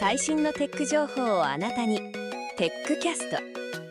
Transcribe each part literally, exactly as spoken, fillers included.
最新のテック情報をあなたに。テックキャスト。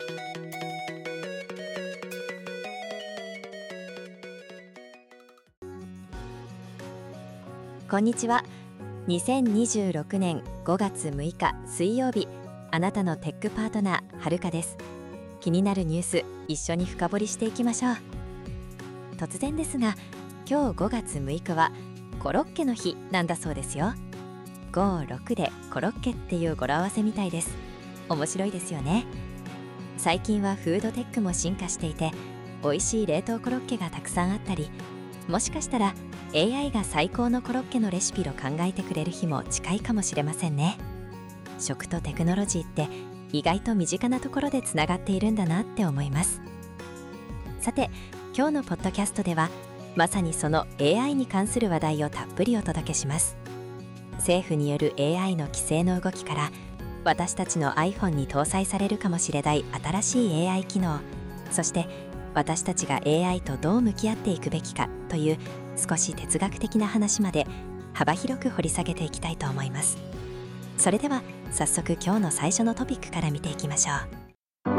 こんにちは。にせんにじゅうろくねんごがつむいか水曜日、あなたのテックパートナーはるかです。気になるニュース、一緒に深掘りしていきましょう。突然ですが、今日ごがつむいかはコロッケの日なんだそうですよ。ご、ろくでコロッケっていう語呂合わせみたいです。面白いですよね。最近はフードテックも進化していて、美味しい冷凍コロッケがたくさんあったり、もしかしたら エーアイ が最高のコロッケのレシピを考えてくれる日も近いかもしれませんね。食とテクノロジーって意外と身近なところでつながっているんだなって思います。さて、今日のポッドキャストではまさにその エーアイ に関する話題をたっぷりお届けします。政府による エーアイ の規制の動きから、私たちの iPhone に搭載されるかもしれない新しい エーアイ 機能、そして私たちが エーアイ とどう向き合っていくべきかという少し哲学的な話まで幅広く掘り下げていきたいと思います。それでは早速今日の最初のトピックから見ていきましょう。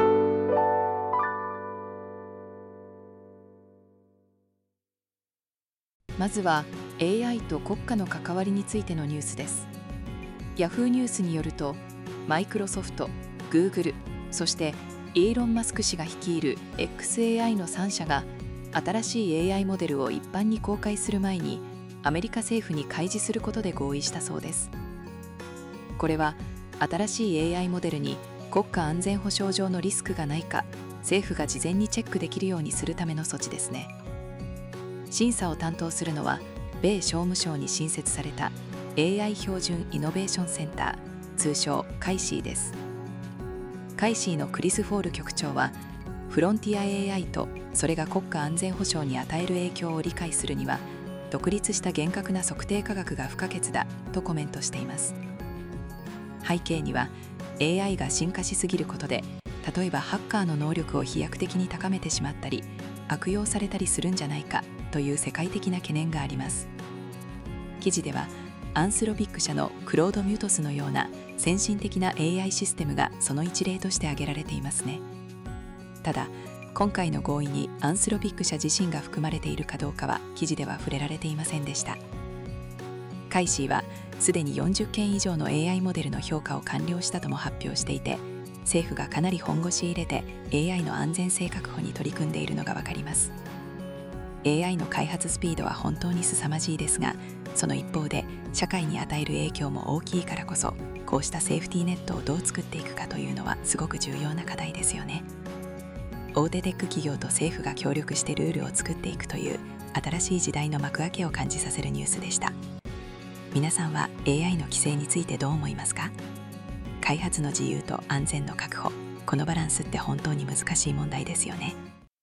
まずは エーアイ と国家の関わりについてのニュースです。ヤフーニュースによると、マイクロソフト、グーグル、そしてイーロン・マスク氏が率いる エックスエーアイ のさんしゃが新しい エーアイ モデルを一般に公開する前にアメリカ政府に開示することで合意したそうです。これは新しい エーアイ モデルに国家安全保障上のリスクがないか政府が事前にチェックできるようにするための措置ですね。審査を担当するのは米商務省に新設された エーアイ 標準イノベーションセンター、通称カイシーです。カイシーのクリス・フォール局長は、フロンティア エーアイ とそれが国家安全保障に与える影響を理解するには独立した厳格な測定科学が不可欠だとコメントしています。背景には エーアイ が進化しすぎることで、例えばハッカーの能力を飛躍的に高めてしまったり悪用されたりするんじゃないかという世界的な懸念があります。記事ではアンスロビック社のクロード・ミュートスのような先進的な エーアイ システムがその一例として挙げられていますね。ただ、今回の合意にアンスロビック社自身が含まれているかどうかは記事では触れられていませんでした。カイシーはすでによんじゅっけん以上の エーアイ モデルの評価を完了したとも発表していて、政府がかなり本腰入れて エーアイ の安全性確保に取り組んでいるのがわかります。エーアイ の開発スピードは本当に凄まじいですが、その一方で社会に与える影響も大きいからこそ、こうしたセーフティーネットをどう作っていくかというのはすごく重要な課題ですよね。大手テック企業と政府が協力してルールを作っていくという新しい時代の幕開けを感じさせるニュースでした。皆さんは エーアイ の規制についてどう思いますか？開発の自由と安全の確保、このバランスって本当に難しい問題ですよね。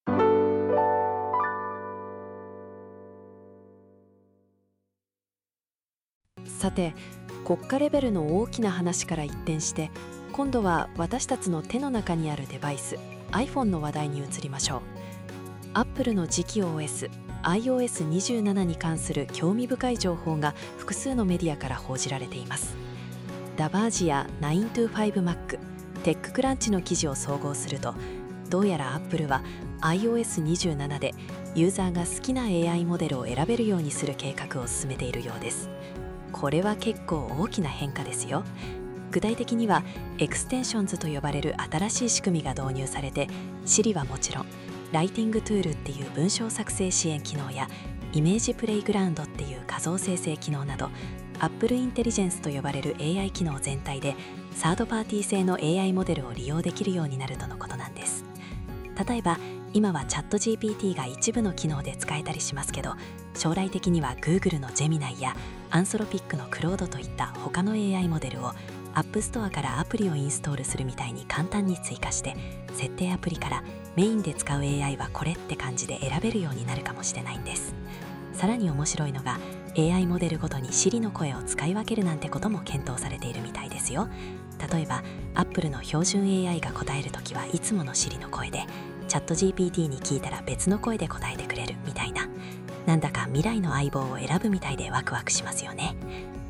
さて、国家レベルの大きな話から一転して、今度は私たちの手の中にあるデバイス iPhone の話題に移りましょう。アップルの次期 オーエス アイオーエスにじゅうなな に関する興味深い情報が複数のメディアから報じられています。ダバージや ナイントゥーファイブマック、テッククランチの記事を総合すると、どうやらアップルは アイオーエスにじゅうなな でユーザーが好きな エーアイ モデルを選べるようにする計画を進めているようです。これは結構大きな変化ですよ。具体的にはエクステンションズと呼ばれる新しい仕組みが導入されて、 Siri はもちろんライティングトゥールっていう文章作成支援機能やイメージプレイグラウンドっていう画像生成機能など、 Apple インテリジェンスと呼ばれる エーアイ 機能全体でサードパーティー製の エーアイ モデルを利用できるようになるとのことなんです。例えば今はチャット ジーピーティー が一部の機能で使えたりしますけど、将来的には Google のジェミナイやアンソロピックのクロードといった他の エーアイ モデルを App Store からアプリをインストールするみたいに簡単に追加して、設定アプリからメインで使う エーアイ はこれって感じで選べるようになるかもしれないんです。さらに面白いのが エーアイ モデルごとに Siri の声を使い分けるなんてことも検討されているみたいですよ。例えば Apple の標準 エーアイ が答えるときはいつもの Siri の声で、チャット ジーピーティー に聞いたら別の声で答えてくれるみたいな、なんだか未来の相棒を選ぶみたいでワクワクしますよね。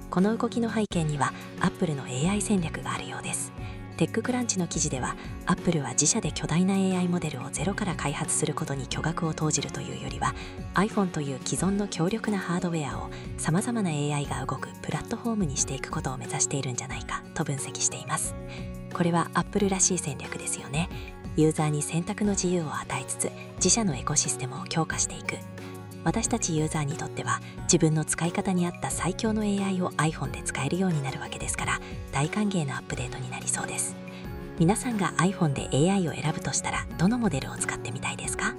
この動きの背景にはアップルの エーアイ 戦略があるようです。テッククランチの記事では、アップルは自社で巨大な エーアイ モデルをゼロから開発することに巨額を投じるというよりは、 iPhone という既存の強力なハードウェアをさまざまな エーアイ が動くプラットフォームにしていくことを目指しているんじゃないかと分析しています。これはアップルらしい戦略ですよね。ユーザーに選択の自由を与えつつ、自社のエコシステムを強化していく。私たちユーザーにとっては、自分の使い方に合った最強の エーアイ を iPhone で使えるようになるわけですから、大歓迎なアップデートになりそうです。皆さんが iPhone で エーアイ を選ぶとしたら、どのモデルを使ってみたいですか？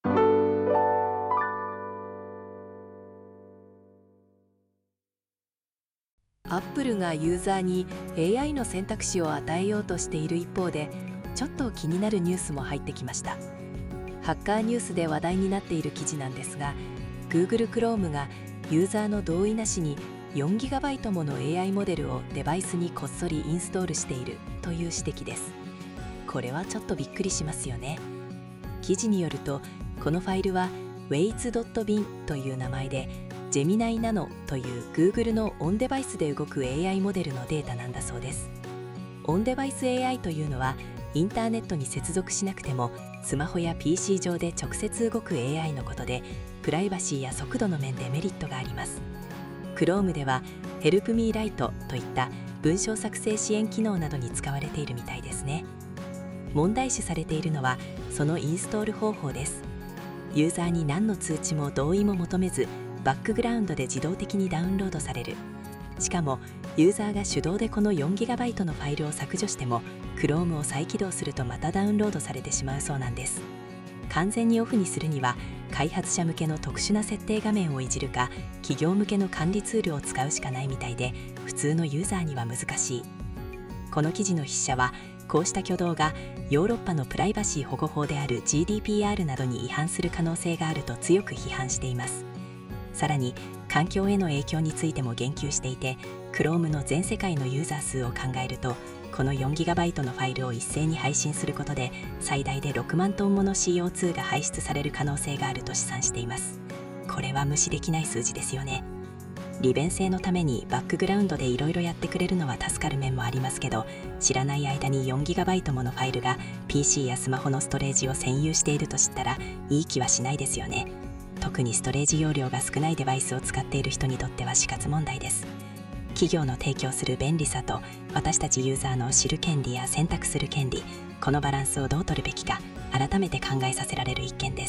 アップルがユーザーに エーアイ の選択肢を与えようとしている一方で、ちょっと気になるニュースも入ってきました。ハッカーニュースで話題になっている記事なんですが、 Google Chrome がユーザーの同意なしに よんギガバイト もの エーアイ モデルをデバイスにこっそりインストールしているという指摘です。これはちょっとびっくりしますよね。記事によると、このファイルは ウェイツドットビン という名前で、ジェミナイ ナノという Google のオンデバイスで動く エーアイ モデルのデータなんだそうです。オンデバイス エーアイ というのは、インターネットに接続しなくてもスマホや ピーシー 上で直接動く エーアイ のことで、プライバシーや速度の面でメリットがあります。 Chrome では Help Me Write といった文章作成支援機能などに使われているみたいですね。問題視されているのはそのインストール方法です。ユーザーに何の通知も同意も求めず、バックグラウンドで自動的にダウンロードされる。しかもユーザーが手動でこの よんギガバイト のファイルを削除しても、 Chrome を再起動するとまたダウンロードされてしまうそうなんです。完全にオフにするには、開発者向けの特殊な設定画面をいじるか、企業向けの管理ツールを使うしかないみたいで、普通のユーザーには難しい。この記事の筆者は、こうした挙動がヨーロッパのプライバシー保護法である ジーディーピーアール などに違反する可能性があると強く批判しています。さらに環境への影響についても言及していて、 Chrome の全世界のユーザー数を考えると、この よんギガバイト のファイルを一斉に配信することで、最大でろくまんトンもの シーオーツー が排出される可能性があると試算しています。これは無視できない数字ですよね。利便性のためにバックグラウンドでいろいろやってくれるのは助かる面もありますけど、知らない間に よんギガバイト ものファイルが ピーシー やスマホのストレージを占有していると知ったら、いい気はしないですよね。特にストレージ容量が少ないデバイスを使っている人にとっては死活問題です。企業の提供する便利さと、私たちユーザーの知る権利や選択する権利、このバランスをどう取るべきか、改めて考えさせられる一件です。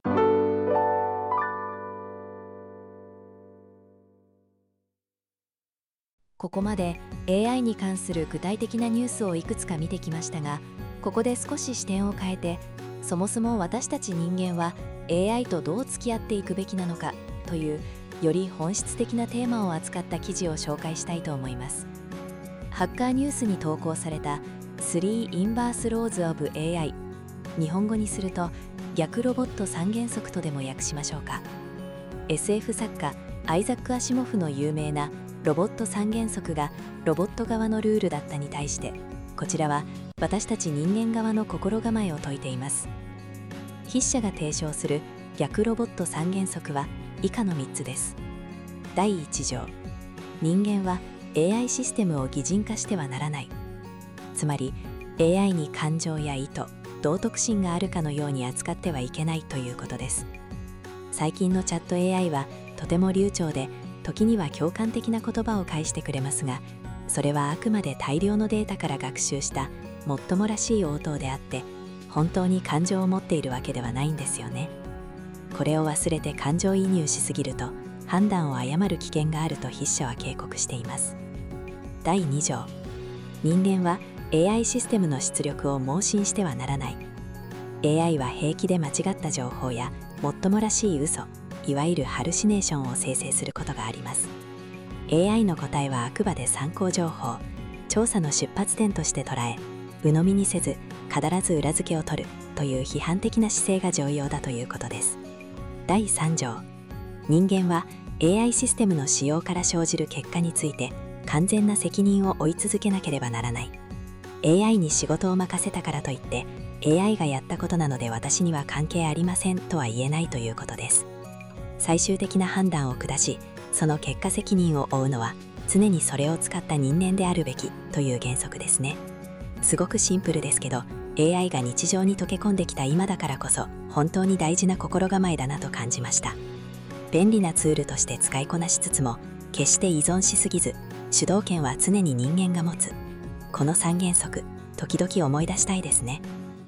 ここまで エーアイ に関する具体的なニュースをいくつか見てきましたが、ここで少し視点を変えて、そもそも私たち人間は エーアイ とどう付き合っていくべきなのかというより本質的なテーマを扱った記事を紹介したいと思います。ハッカーニュースに投稿されたスリー Inverse Laws of エーアイ、 日本語にすると逆ロボット三原則とでも訳しましょうか。 エスエフ 作家アイザック・アシモフの有名なロボット三原則がロボット側のルールだったに対して、こちらは私たち人間側の心構えを説いています。筆者が提唱する逆ロボット三原則は以下のみっつです。だいいち条、人間は エーアイ システムを擬人化してはならない。つまり エーアイ に感情や意図、道徳心があるかのように扱ってはいけないということです。最近のチャット エーアイ はとても流暢で、時には共感的な言葉を返してくれますが、それはあくまで大量のデータから学習したもっともらしい応答であって、本当に感情を持っているわけではないんですよね。これを忘れて感情移入しすぎると、判断を誤る危険があると筆者は警告しています。だいに条、人間は エーアイ システムの出力を盲信してはならない。エーアイ は平気で間違った情報やもっともらしい嘘、いわゆるハルシネーションを生成することがあります。エーアイ の答えはあくまで参考情報、調査の出発点として捉え、鵜呑みにせず必ず裏付けを取るという批判的な姿勢が重要だということです。だいさん条、人間は エーアイ システムの使用から生じる結果について完全な責任を負い続けなければならない。エーアイ に仕事を任せたからといって、エーアイ がやったことなので私には関係ありませんとは言えないということです。最終的な判断を下し、その結果責任を負うのは常にそれを使った人間であるべきという原則ですね。すごくシンプルですけど、エーアイ が日常に溶け込んできた今だからこそ本当に大事な心構えだなと感じました。便利なツールとして使いこなしつつも、決して依存しすぎず、主導権は常に人間が持つ。この三原則、時々思い出したいですね。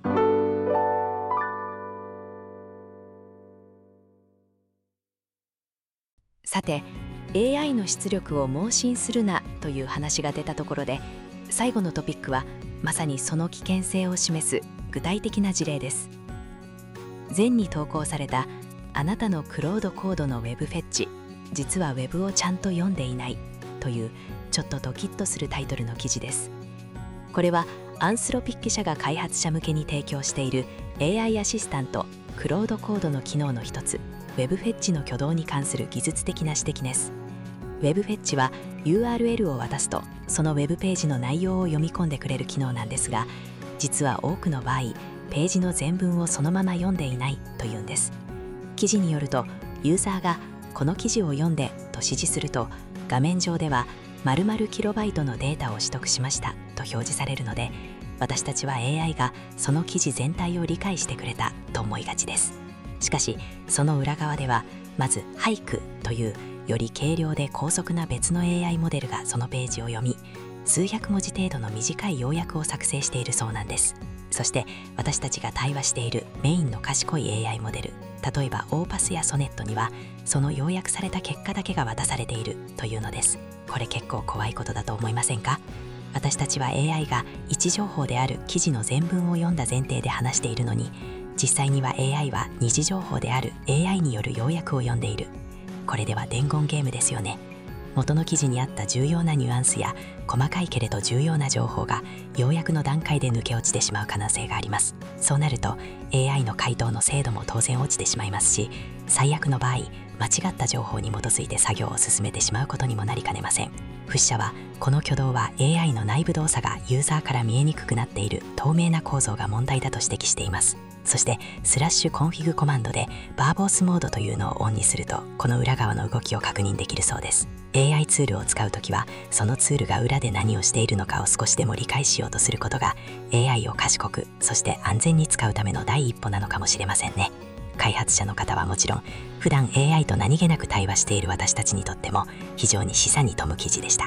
さて、エーアイ の出力を盲信するなという話が出たところで、最後のトピックはまさにその危険性を示す具体的な事例です。前に投稿されたあなたのクロードコードのウェブフェッチ、実はウェブをちゃんと読んでいないというちょっとドキッとするタイトルの記事です。これはアンスロピック社が開発者向けに提供している エーアイ アシスタントクロードコードの機能の一つ、ウェブフェッチの挙動に関する技術的な指摘です。ウェブフェッチは ユーアールエル を渡すとそのウェブページの内容を読み込んでくれる機能なんですが、実は多くの場合ページの全文をそのまま読んでいないというんです。記事によると、ユーザーがこの記事を読んでと指示すると、画面上では〇〇キロバイトのデータを取得しましたと表示されるので、私たちは エーアイ がその記事全体を理解してくれたと思いがちです。しかしその裏側では、まず俳句というより軽量で高速な別の エーアイ モデルがそのページを読み、数百文字程度の短い要約を作成しているそうなんです。そして私たちが対話しているメインの賢い エーアイ モデル、例えばオーパスやソネットにはその要約された結果だけが渡されているというのです。これ結構怖いことだと思いませんか？私たちは エーアイ が位置情報である記事の全文を読んだ前提で話しているのに、実際には エーアイ は二次情報である エーアイ による要約を読んでいる。これでは伝言ゲームですよね。元の記事にあった重要なニュアンスや細かいけれど重要な情報が要約の段階で抜け落ちてしまう可能性があります。そうなると エーアイ の回答の精度も当然落ちてしまいますし、最悪の場合間違った情報に基づいて作業を進めてしまうことにもなりかねません。フッシャはこの挙動は エーアイ の内部動作がユーザーから見えにくくなっている透明な構造が問題だと指摘しています。そしてスラッシュコンフィグコマンドでバーボースモードというのをオンにすると、この裏側の動きを確認できるそうです。エーアイ ツールを使うときは、そのツールが裏で何をしているのかを少しでも理解しようとすることが エーアイ を賢く、そして安全に使うための第一歩なのかもしれませんね。開発者の方はもちろん、普段 エーアイ と何気なく対話している私たちにとっても非常に示唆に富む記事でした。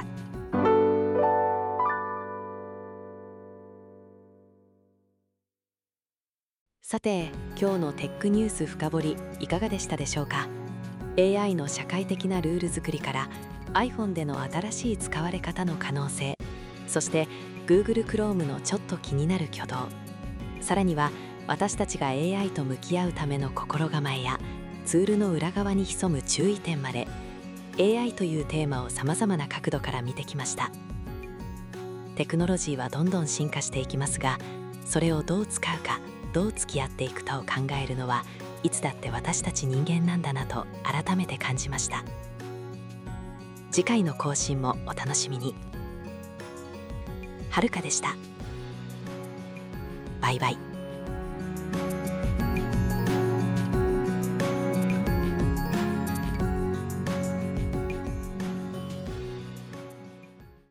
さて、今日のテックニュース深掘りいかがでしたでしょうか。 エーアイ の社会的なルール作りから iPhone での新しい使われ方の可能性、そして Google Chrome のちょっと気になる挙動、さらには私たちが エーアイ と向き合うための心構えやツールの裏側に潜む注意点まで、 エーアイ というテーマをさまざまな角度から見てきました。テクノロジーはどんどん進化していきますが、それをどう使うか、どう付き合っていくかを考えるのはいつだって私たち人間なんだなと改めて感じました。次回の更新もお楽しみに。はるかでした。バイバイ。